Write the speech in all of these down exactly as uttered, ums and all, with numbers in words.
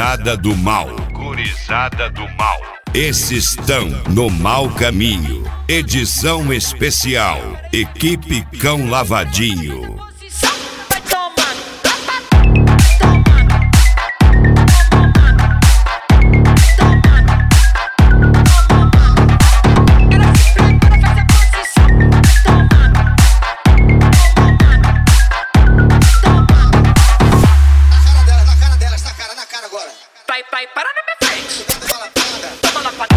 Gurizada do mal. Gurizada do mal. Esses estão no mau caminho. Edição especial. Equipe Cão Lavadinho. Pai, pai, para na minha frente. Toma lá, pai.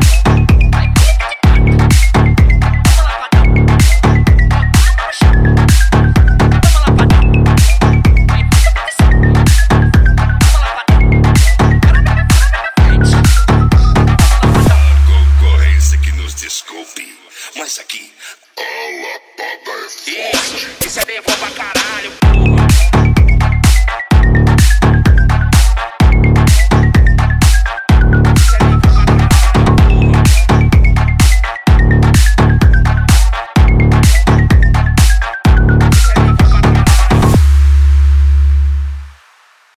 Concorrência que nos desculpe, mas aqui a lapada é forte. Isso, isso é devolver pra caralho, porra.